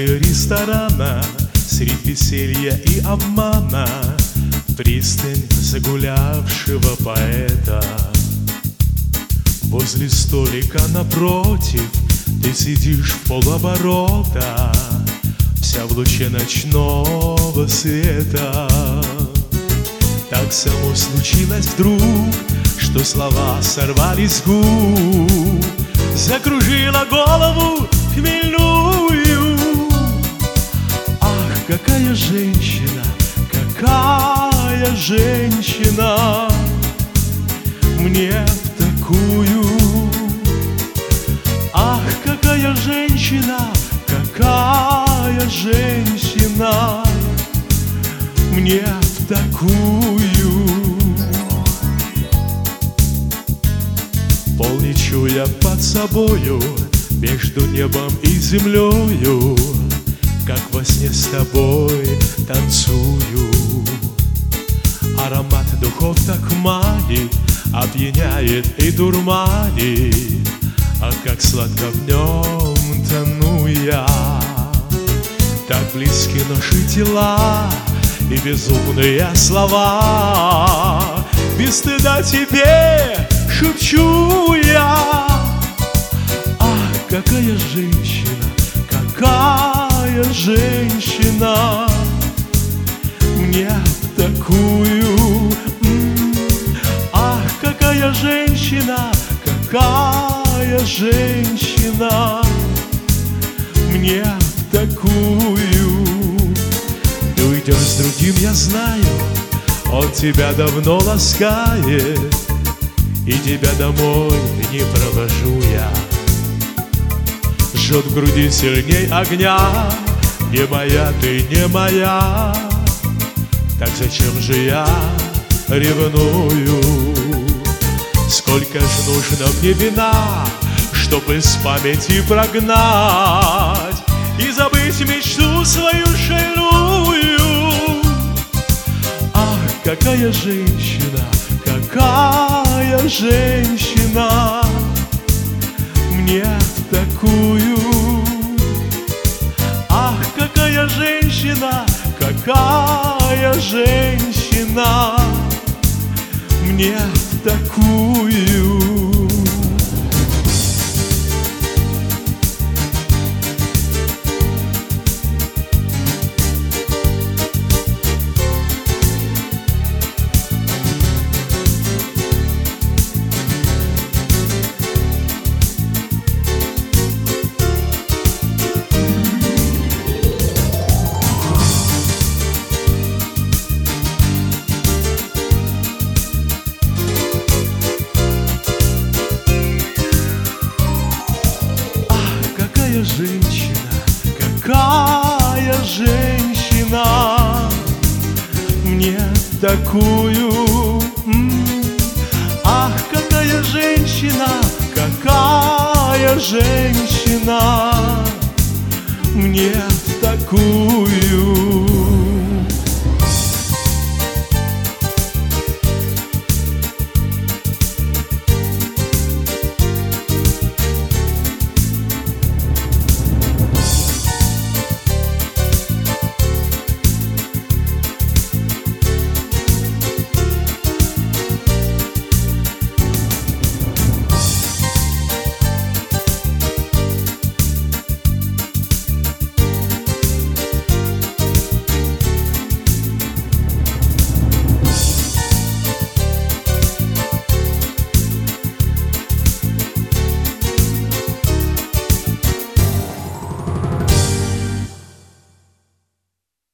столе ресторана, средь веселья и обмана, пристань загулявшего поэта. Возле столика напротив ты сидишь в полоборота, вся в луче ночного света. Так само случилось вдруг, что слова сорвались с губ, закружила голову хмельную. Ах, какая женщина, какая женщина, мне в такую. Ах, какая женщина, какая женщина, мне в такую. Полне чуя под собою, между небом и землею, как во сне с тобой танцую. Аромат духов так манит, опьяняет и дурманит, а как сладко в нем тону я. Так близки наши тела и безумные слова, без стыда тебе шепчу я. Ах, какая женщина, какая женщина, мне в такую. Ах, какая женщина, какая женщина, мне в такую. Ты уйдешь с другим, я знаю, он тебя давно ласкает, и тебя домой не провожу я. Жжет в груди сильней огня, не моя ты, не моя. Так зачем же я ревную? Сколько ж нужно мне вина, чтобы с памяти прогнать и забыть мечту свою шальную. Ах, какая женщина, какая женщина, мне в такую. Ах, какая женщина, какая женщина, мне в такую. Женщина, какая женщина, мне такую. Ах, какая женщина, какая женщина, мне такую.